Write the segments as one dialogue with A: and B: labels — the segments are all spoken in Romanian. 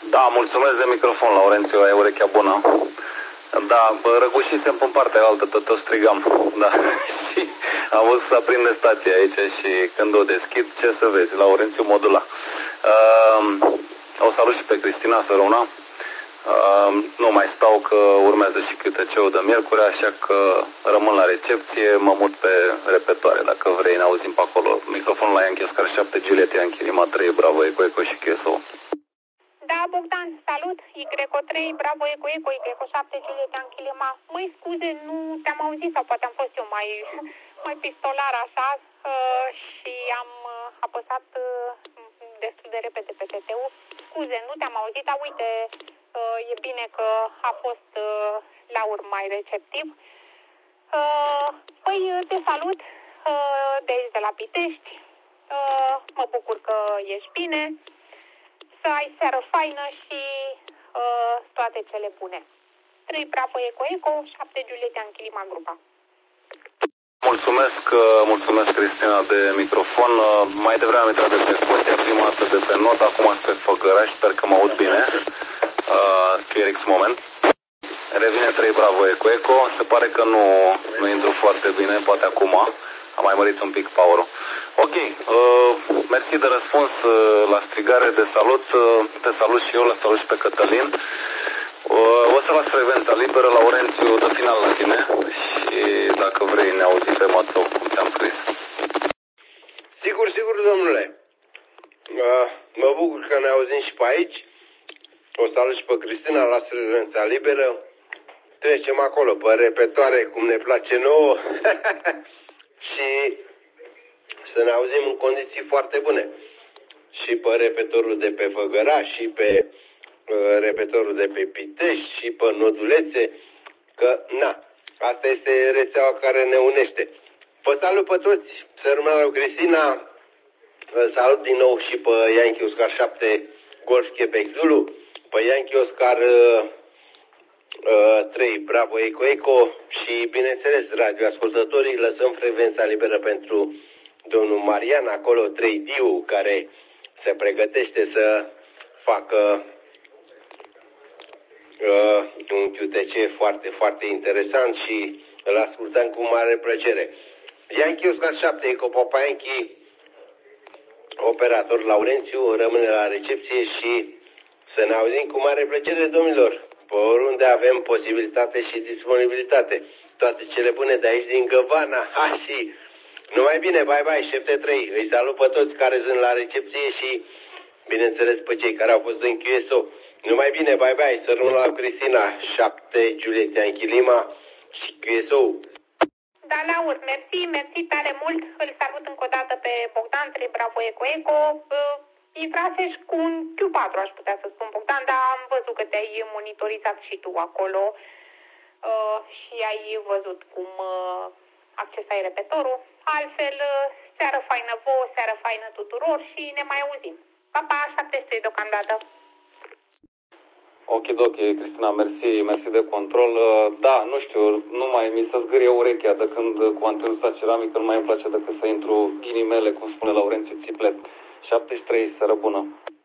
A: Da, mulțumesc de microfon, Laurențiu, ai urechea bună. Da, răgușisem pe partea altă, tot o strigam. Da, și am văzut să aprinde stația aici și când o deschid, ce să vezi, Laurențiu modula. O salut și pe Cristina Săruna. Nu mai stau că urmează și câteceul de miercuri, așa că rămân la recepție, mă mut pe repetoare, dacă vrei, ne auzim pe acolo. Microfonul la Yankee Oscar 7, Juliet Yankee Lima 3, Bravo Eco Eco și QSO.
B: Da, Bogdan, salut, YO3, Bravo Eco Eco, YO 7, Juliet Yankee Lima. Măi, scuze, nu te-am auzit sau poate am fost eu mai pistolar așa și am apăsat destul de repede pe TT-ul. Scuze, nu te-am auzit, dar uite, e bine că a fost Laur mai receptiv. Păi, te salut de aici, de la Pitești. Mă bucur că ești bine. Să ai seară faină și toate cele bune. 3 Bravo Eco Eco, 7 Juliet Yankee Lima Grupa.
A: Mulțumesc Cristina de microfon. Mai devreme am intrat de pe Scoția, prima dată de pe Not, acum spre Făgăraș, sper că mă aud bine. QRX moment. Revine 3 Bravo Eco Eco, se pare că nu intru foarte bine, poate acum. Am mai mărit un pic power-ul. Ok, mersi de răspuns la strigare de salut. Te salut și eu, la salut și pe Cătălin. O să las frecvența liberă, Laurențiu, de final la tine. Și dacă vrei ne auzi pe WhatsApp, cum ți-am scris.
C: Sigur, domnule. Mă bucur că ne auzim și pe aici. O salut și pe Cristina, las frecvența liberă. Trecem acolo, pe repetoare, cum ne place nouă. Și să ne auzim în condiții foarte bune. Și pe repetorul de pe Făgăraș, și pe repetorul de pe Pitești, și pe Nodulețe, că, asta este rețeaua care ne unește. Vă salut pe toți, să rămână la Cristina, salut din nou și pe Yankee Oscar 7, Golf Quebec Zulu, pe Yankee Oscar 3, Bravo Eco Eco și, bineînțeles, radioascultătorii, lăsăm frecvența liberă pentru domnul Marian, acolo 3 Diu, care se pregătește să facă un QTC foarte, foarte interesant și îl ascultăm cu mare plăcere. Yankee Oscar 7, Eco Papa Yankee, operator Laurențiu, rămâne la recepție și să ne auzim cu mare plăcere, domnilor, pe oriunde avem posibilitate și disponibilitate. Toate cele bune de aici din Găvana. Și numai bine, bye, 73. Îi salut pe toți care sunt la recepție și, bineînțeles, pe cei care au fost în QSO. Numai bine, bye, să rămână la Cristina, 7 Juliet Yankee Lima și QSO.
B: Da, Laur, mersi tare mult. Îl salut încă o dată pe Bogdan, 3 Bravo Eco Eco. Intrasești cu un Q4, aș putea să spun, Bogdan, dar am văzut că te-ai monitorizat și tu acolo și ai văzut cum accesai repetorul. Altfel, seară faină vouă, seară faină tuturor și ne mai auzim. Pa, 73 deocamdată.
A: Ok, Cristina, mersi de control. Da, nu știu, nu mai mi se zgârie urechea de când cu antenusa ceramică, nu mai îmi place decât să intru ghilimele, cum spune Laurențiu Țiplet. 73, seară bună.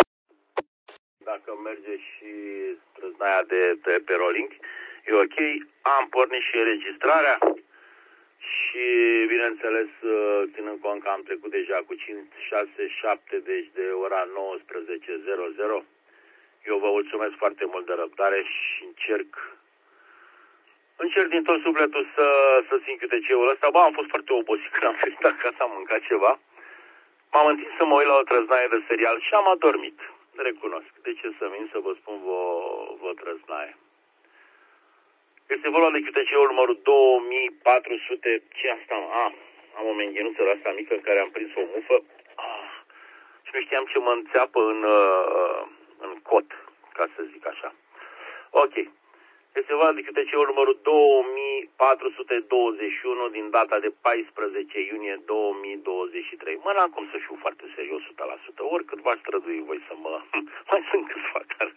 D: Dacă merge și străznaia de pe rolling, e ok. Am pornit și înregistrarea și, bineînțeles, ținând cont că am trecut deja cu 5, 6, 7, deci de ora 19:00. Eu vă mulțumesc foarte mult de răbdare și încerc din tot sufletul să țin QTC-ul ăsta. Am fost foarte obosit când am venit acasă, am mâncat ceva. M-am întins să mă uit la o trăznaie de serial și am adormit. Recunosc. De ce să mint să vă spun vă trăznaie. Este vorba de QTC-ul numărul 2400. Ce asta? Am o menghenuță de asta mică în care am prins o mufă. Și nu știam ce mă înțeapă în cot, ca să zic așa. Ok. Este vorba de QTC-ul numărul 2421 din data de 14 iunie 2023. N-am cum să fiu foarte serios 100%. Oricât v-aș strădui voi să mă... Mai sunt câțiva care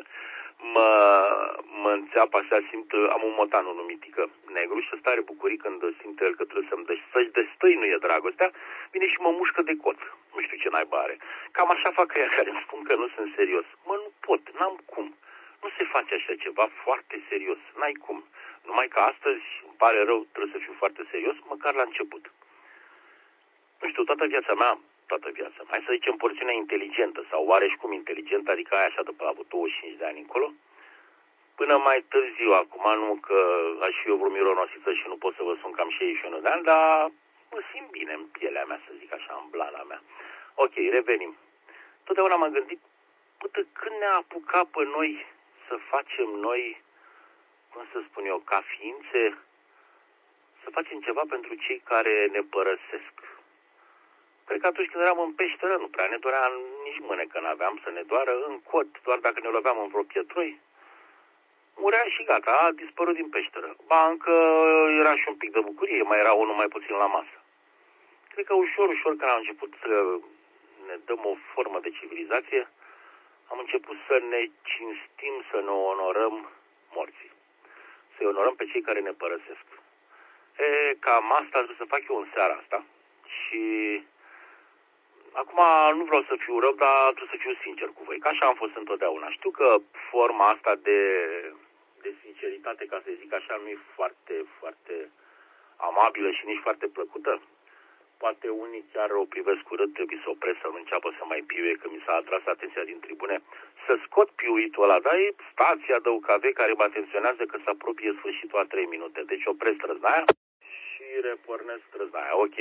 D: mă înțeapă așa, am un motanul numitică negru și ăsta are bucurii când simte el că trebuie să-și destăinuie dragostea, vine și mă mușcă de cot. Nu știu ce naiba are. Cam așa fac ea care îmi spun că nu sunt serios. Nu pot, n-am cum. Nu se face așa ceva foarte serios, n-ai cum. Numai că astăzi, îmi pare rău, trebuie să fiu foarte serios, măcar la început. Nu știu, toată viața mea, hai să zicem porțiunea inteligentă sau oareși cum inteligentă, adică aia așa după avut 25 de ani încolo, până mai târziu, acum nu că aș fi eu vreo mironosiță și nu pot să vă sun cam 61 de ani, dar mă simt bine în pielea mea, să zic așa, în blana mea. Ok, revenim. Totdeauna m-am gândit, până când ne-a apucat pe noi să facem noi, cum să spun eu, ca ființe, să facem ceva pentru cei care ne părăsesc. Cred că atunci când eram în peșteră, nu prea ne dorea nici mânecă n-aveam să ne doară în cot, doar dacă ne loveam în vreo pietroi. Murea și gata, a dispărut din peșteră. Ba, încă era și un pic de bucurie, mai era unul mai puțin la masă. Cred că ușor, ușor, când am început să ne dăm o formă de civilizație, am început să ne cinstim, să ne onorăm morții. Să-i onorăm pe cei care ne părăsesc. Cam asta trebuie să fac eu în seara asta. Și acum nu vreau să fiu rău, dar trebuie să fiu sincer cu voi, că așa am fost întotdeauna. Știu că forma asta de sinceritate, ca să zic așa, nu e foarte, foarte amabilă și nici foarte plăcută. Poate unii chiar o privesc urât, trebuie să opresc, să nu înceapă să mai piuie, că mi s-a atras atenția din tribune. Să scot piuitul ăla, dar e stația de UKV care mă atenționează că se apropie sfârșitul a 3 minute. Deci opresc trăznaia și repornesc trăznaia. Ok.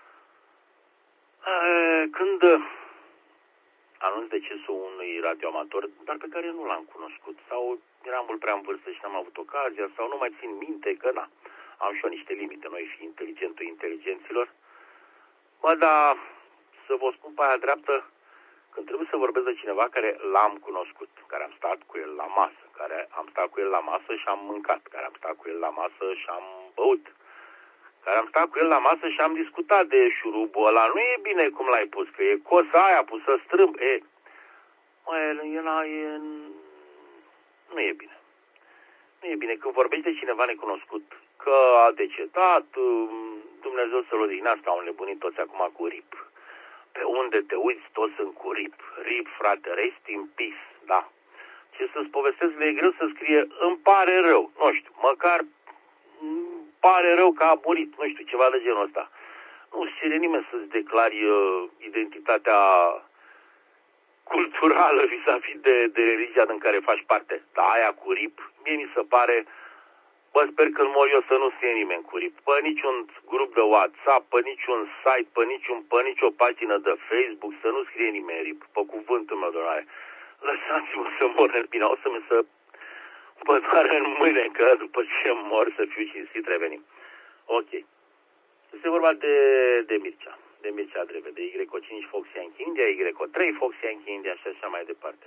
D: Când anunț decesul unui radioamator, dar pe care nu l-am cunoscut, sau eram mult prea în vârstă și n-am avut ocazia, sau nu mai țin minte că am și eu niște limite, noi fi inteligenților. Bă, dar să vă spun pe aia dreaptă, când trebuie să vorbesc de cineva care l-am cunoscut, care am stat cu el la masă, care am stat cu el la masă și am mâncat, care am stat cu el la masă și am băut, care am stat cu el la masă și am discutat de șurubul ăla, nu e bine cum l-ai pus, că e cosa aia pusă strâmb, nu e bine. Nu e bine când vorbești de cineva necunoscut, că a decedat, Dumnezeu să-l odihnească, au nebunit toți acum cu RIP. Pe unde te uiți, toți sunt cu RIP. RIP, frate, rest in peace, da. Ce să-ți povestesc, le e greu să scrie, îmi pare rău, nu știu, măcar pare rău că a murit, nu știu, ceva de genul ăsta. Nu știe nimeni să-ți declari identitatea culturală vis-a-vis de religia din care faci parte. Dar aia cu RIP, mie mi se pare, sper că mor eu să nu fie nimeni cu RIP. Pe niciun grup de WhatsApp, pe niciun site, pe nicio pagină de Facebook, să nu scrie nimeni RIP, pe cuvântul meu de onoare. Lăsați-mă să mor în bine, o să-mi să mă doară în mâine, că după ce mor să fiu cinstit, revenim. Ok. Este vorba de Mircea. De Mircea Dreve, de Y5 Fox Yankee India, Y3 Fox Yankee India și așa mai departe.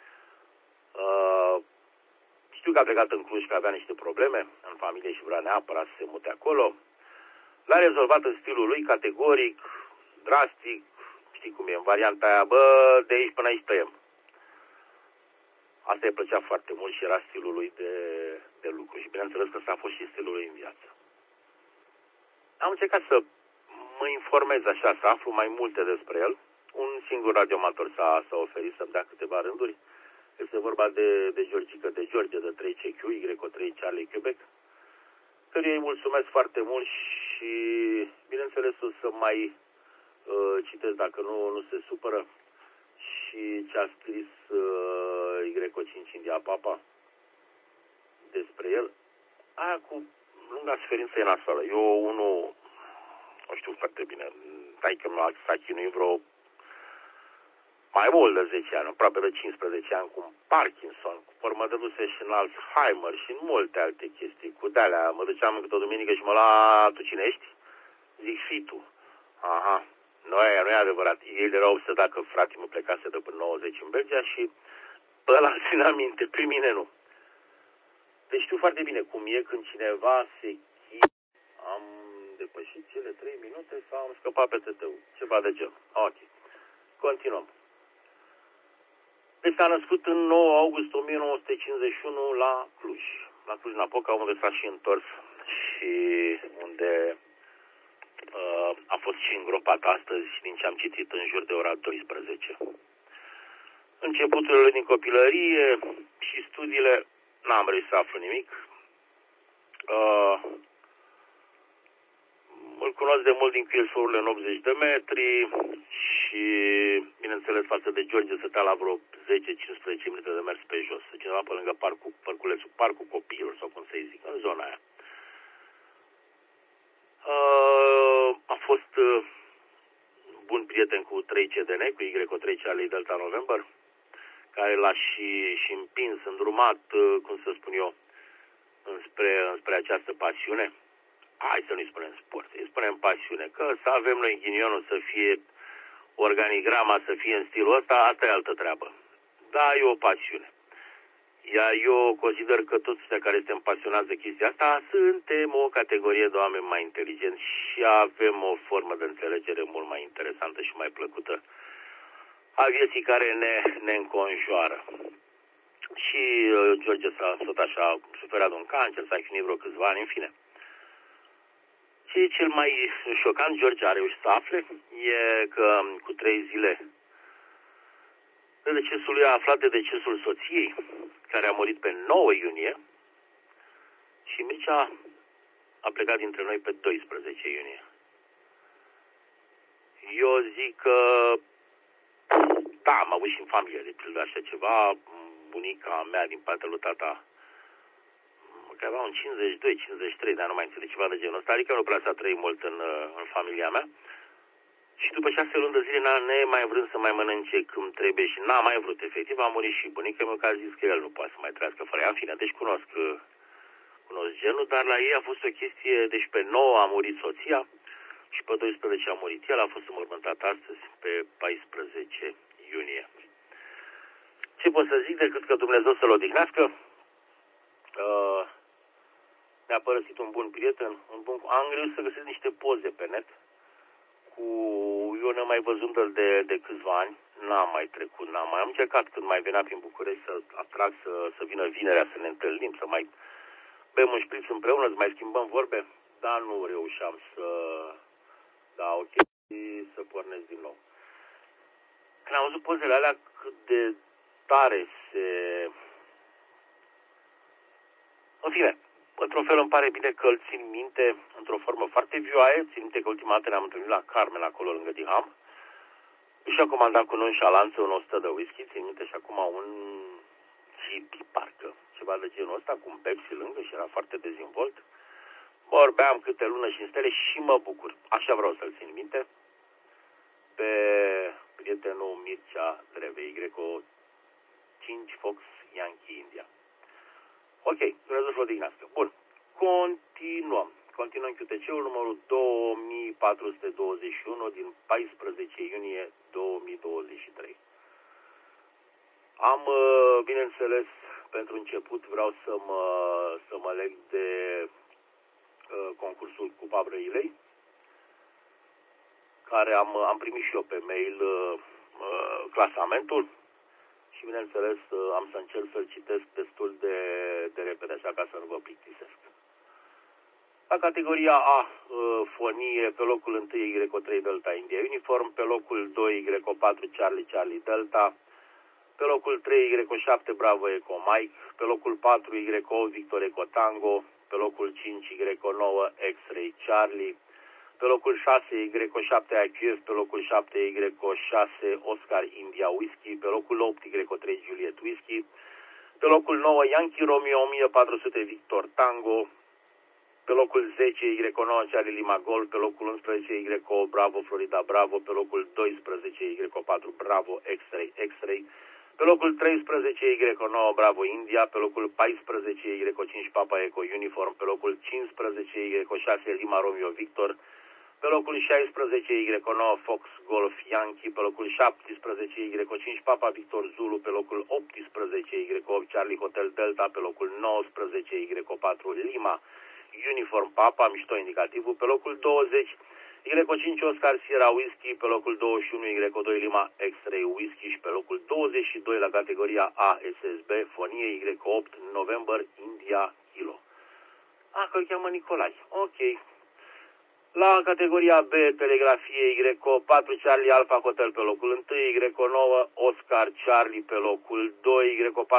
D: Știu că a plecat în Cluj, că avea niște probleme în familie și vrea neapărat să se mute acolo. L-a rezolvat în stilul lui, categoric, drastic, știi cum e, în varianta aia, de aici până aici tăiem. Asta îi plăcea foarte mult și era stilul lui de lucru și bineînțeles că ăsta a fost și stilul lui în viață. Am încercat să mă informez așa, să aflu mai multe despre el. Un singur radioamator s-a oferit să-mi dea câteva rânduri. Este vorba de Georgica de George, de 3CQ, Y3 Charlie Quebec, căruia îi mulțumesc foarte mult și, bineînțeles, o să mai citesc dacă nu se supără și ce a scris Y5 India Papa despre el. Aia cu lunga suferință e nasoală. Eu unul, nu știu foarte bine, taică-mi s-a chinuit vreo mai mult de 10 ani, aproape de 15 ani, cu Parkinson, cu formă dăduse și în Alzheimer și în multe alte chestii. Cu de-alea mă duceam câte o duminică și mă lua, tu cine ești? Zic, fii tu. Aha, nu e adevărat. El era obsedat că frate mă plecase de până 90 în Belgia și ăla țin aminte, pe mine nu. Deci știu foarte bine cum e când cineva se Am depășit cele 3 minute sau am scăpat pe TTU. Ceva de genul. Ok. Continuăm. Deci s-a născut în 9 august 1951 la Cluj. La Cluj-Napoca, unde s-a și întors și unde a fost și îngropat astăzi, din ce am citit, în jur de ora 12. începuturile din copilărie și studiile, n-am reușit să aflu nimic. Îl cunosc de mult din Chiilsorurile în 80 de metri și, bineînțeles, față de George stătea la vreo 10-15 minute de mers pe jos. Cineva pe lângă parcul copiilor, sau cum să-i zic, în zona aia. A fost bun prieten cu 3CDN, cu Y3 Charlie Delta November, care l-a și împins, îndrumat, cum să spun eu, înspre această pasiune. Hai să nu-i spunem sport, îi spunem pasiune, că să avem noi ghinionul să fie organigrama, să fie în stilul ăsta, asta e altă treabă. Da, e o pasiune. Iar eu consider că toți cei care suntem pasionați de chestia asta suntem o categorie de oameni mai inteligenți și avem o formă de înțelegere mult mai interesantă și mai plăcută a vieții care ne înconjoară. Și George s-a tot așa suferat de un cancer, s-a chinuit vreo câțiva ani, în fine. Ce e cel mai șocant, George a reușit să afle, e că cu 3 zile de decesul lui a aflat de decesul soției, care a murit pe 9 iunie, și Mircea a plecat dintre noi pe 12 iunie. Eu zic că, da, am avut și în familie de pildă așa ceva. Bunica mea din partea lui tata, că avea un 52-53, dar nu mai înțeleg ceva de genul ăsta, adică nu prea s-a trăit mult în familia mea. Și după 6 luni de zile n-a mai vrut să mai mănânce cum trebuie și n-a mai vrut, efectiv. A murit și bunica mea, că a zis că el nu poate să mai trăiască fără ea. În fine, deci cunosc genul, dar la ei a fost o chestie, deci pe 9 a murit soția și pe 12 a murit el, a fost înmormântat astăzi pe 14 iunie. Ce pot să zic decât că Dumnezeu să-l odihnească? Mi-a părăsit un bun prieten, am reușit să găsesc niște poze pe net eu n-am mai văzut de câțiva ani, n-am mai trecut, am încercat când mai venea prin București să atrag să vină vinerea să ne întâlnim, să mai bem un șpriț împreună, să mai schimbăm vorbe, dar nu reușeam să pornesc din nou. Când am văzut pozele alea, cât de tare în fine, într-un fel îmi pare bine că îl țin minte într-o formă foarte vioaie. Țin minte că ultima dată ne-am întâlnit la Carmen, acolo lângă Diham. Și a comandat cu nonșalanță un 100 de whisky. Țin minte și acum un chip, parcă, ceva de genul ăsta, cu un Pepsi lângă și era foarte dezvolt. Vorbeam câte lună și în stele și mă bucur. Așa vreau să-l țin minte. Pe prietenul Mircea Dreve, Y5 Fox Yankee India. Ok, Dumnezeu să-l odihnească. Bun, continuăm QTC-ul numărul 2421 din 14 iunie 2023. Am, bineînțeles, pentru început vreau să mă leg de concursul Cupa Brăilei, care am primit și eu pe mail clasamentul. Și, bineînțeles, am să încerc să-l citesc destul de repede, așa ca să nu vă plictisesc. La categoria A, fonie, pe locul 1 Y3 Delta India Uniform, pe locul 2 Y4 Charlie Delta, pe locul 3 Y7 Bravo Eco Mike, pe locul 4 Y8 Victor Eco Tango, pe locul 5 Y9 X-Ray Charlie, pe locul 6 Y7 IQF, pe locul 7 Y6 Oscar India Whisky, pe locul 8 Y3 Juliet Whisky, pe locul 9 Yankee Romeo 1400 Victor Tango, pe locul 10 Y9 Charlie Lima Gold, pe locul 11 Y8 Bravo Florida Bravo, pe locul 12 Y4 Bravo X-Ray, pe locul 13 Y9 Bravo India, pe locul 14 Y5 Papa Eco Uniform, pe locul 15 Y6 Lima Romeo Victor, pe locul 16 Y9 Fox Golf Yankee, pe locul 17 Y5 Papa Victor Zulu, pe locul 18 Y8 Charlie Hotel Delta, pe locul 19 Y4 Lima Uniform Papa, mișto indicativul, pe locul 20 Y5 Oscar Sierra Whisky, pe locul 21 Y2 Lima X-Ray Whisky și pe locul 22 la categoria A SSB fonie Y8 November India Kilo. Că îl cheamă Nicolae. Ok. La categoria B, telegrafie, YO4 Charlie Alpha Hotel pe locul 1, YO9 Oscar Charlie pe locul 2, YO4